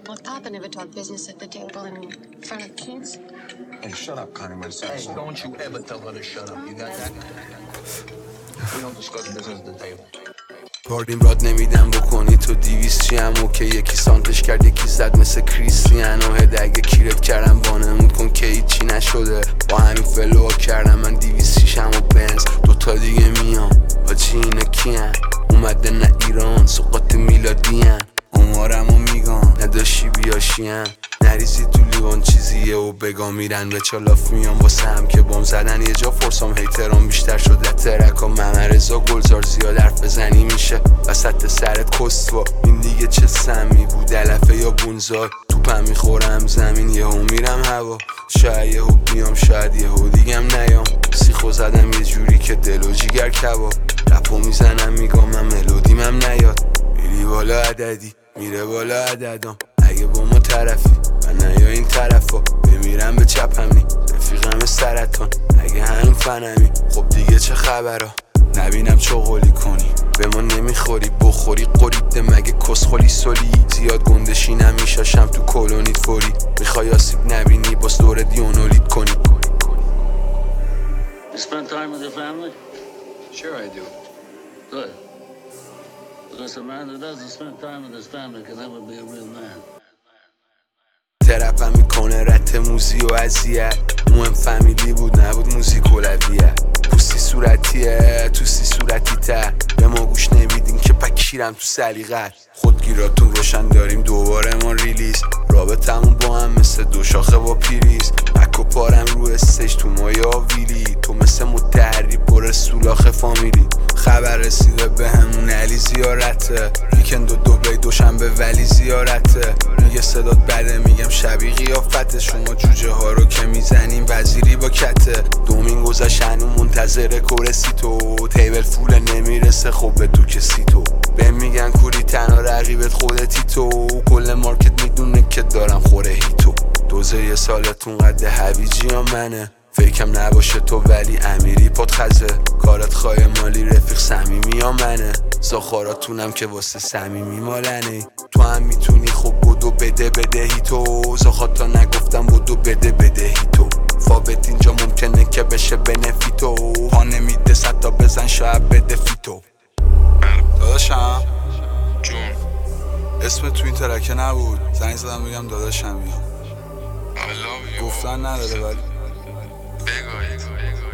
Well, Papa never talked business at the table in front of kids. Hey, shut up, Connie Mercer. Hey, don't you ever tell her to shut up. You got that? We don't discuss business at the table. باردیم راد نمیدم بکنی تو 200 چیم اوکی یکی سانتش کرد یکی زد مثل کریستیانو هده اگه کیرت کردم وانمود کن که هیچی نشده با همین فلو کردم من 206 و بنز دوتا دیگه میام آجی اینا کیان اومده نه ایران سوقات میلادیان عمرمو میگم نداشی بیاشیم نریزی تو لیوان چیزیه و بگا میرن به چالاف میام واسه هم که بام زدن یه جا فرسام هیتران بیشتر شده ترکا ممرزا گلزار زیاد حرف بزنی میشه وسط سرت کسوا این دیگه چه سمی بود علفه یا بونزار توپم میخورم زمین یهو میرم هوا شاید یهو بیام شاید یهو دیگم نیام سیخو زدم یه جوری که دل و جیگر کباب رپو میزنم میگم من ملودیمم نیاد میری بالا عددی میره بالا عددام اگه با ما طرفی من نیا این طرفا بمیرم به چپمی رفیقم سرطان اگه هنو فنمی خب دیگه چه خبرا نبینم چغلی کنی به ما نمیخوری بخوری قریده مگه کسخولی سولی زیاد گندشینم میشاشم تو کلونیت فوری میخوای آسیب نبینی باز دور دیونولید کنی You spend time with your family? Sure I do. Good. Because a man who doesn't spend time with his family can never be a real man. ترپم میکنه رت موزی و اذیت مهم فامیلی بود نبود موزیک اولویت پوستی صورتیه توستی صورتی تر به ما گوش نمیدین که پکیرم تو سلیقت خودگیراتون روشن داریم دوباره ما ریلیز رابطمون با هم مثل دو شاخه با پیریز اکو پارم رو استیج تو مایا ویلی تو مثل متحری پر سولاخ فامیلی خبر رسیده به همون علی زیارته ویکند و دوبی دوشنبه ولی زیارته میگه صدات بده میگم شبیه قیافته شما جوجه ها رو که میزنیم وزیری با کته دومین گذشت هنو منتظر کورسی تو تیبل فول نمیرسه خب به تو کسی تو به میگن کوری تنها رقیبت خودتی تو کل مارکت میدونه که دارم خوره هیتو دوزه یه سالتون قد هویجی یا منه فکرم نباشه تو ولی امیری پاد خزه کارت خواهی مالی رفیق صمیمی یا منه زاخاراتونم که واسه صمیمی مالنه تو هم میتونی خب بدو بده بدهی تو زاخاتا نگفتم بدو بده بدهی تو فابت اینجا ممکنه که بشه بنفی تو پا نمیده ستا بزن شاید بده فیتو داداشم جون اسم تو این ترکه نبود زنگ زدم بگم داداشم I love you. گفتن نداره ولی بگو